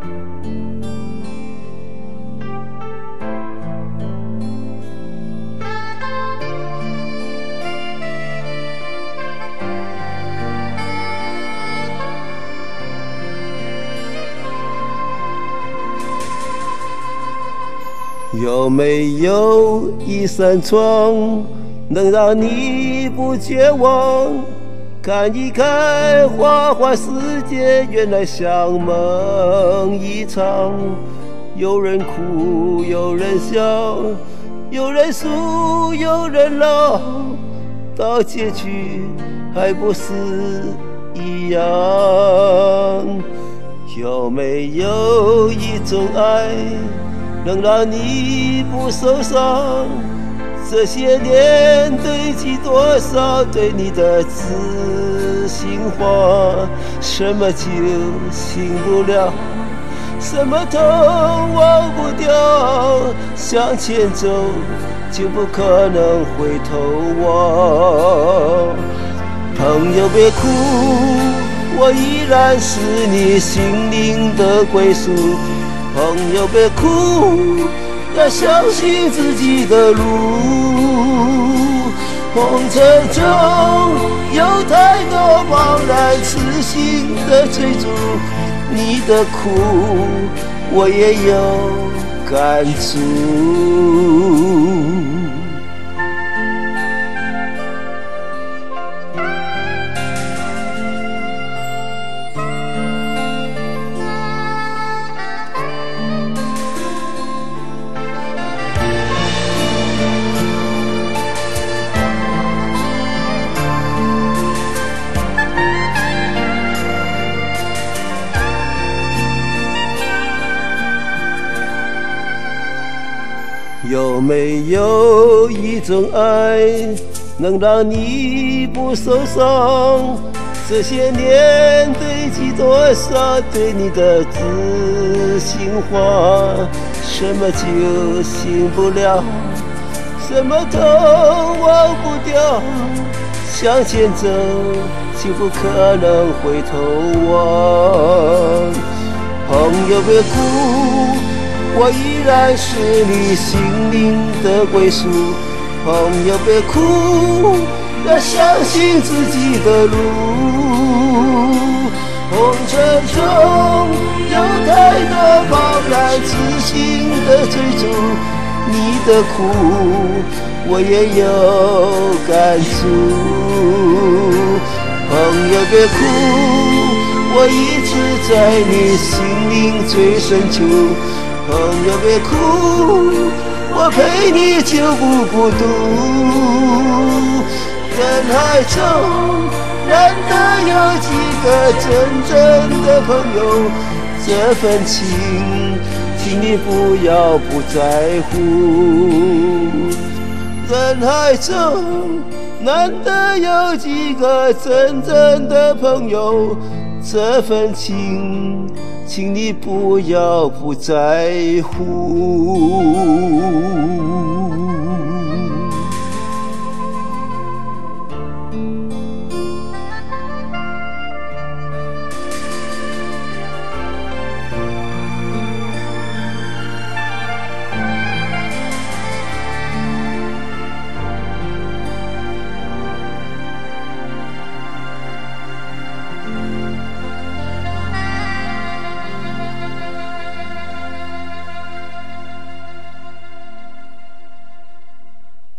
有没有一扇窗，能让你不绝望？看一看花花世界，原来像梦一场。有人哭，有人笑，有人输，有人老，到结局还不是一样？有没有一种爱，能让你不受伤？这些年堆积多少对你的知心话？什么就醒不了，什么都忘不掉，向前走就不可能回头望。朋友别哭，我依然是你心灵的归宿。朋友别哭，要相信自己的路。红尘中有太多茫然痴心的追逐，你的苦我也有感触。有没有一种爱，能让你不受伤？这些年堆积多少对你的知心话？什么就醒不了，什么都忘不掉，向前走就不可能回头望。朋友别哭，我依然是你心灵的归宿。朋友别哭，要相信自己的路。红尘中有太多茫然痴心的追逐，你的苦我也有感触。朋友别哭，我一直在你心灵最深处。朋友别哭，我陪你就不孤独。人海中难得有几个真正的朋友，这份情请你不要不在乎。人海中难得有几个真正的朋友，这份情请你不要不在乎。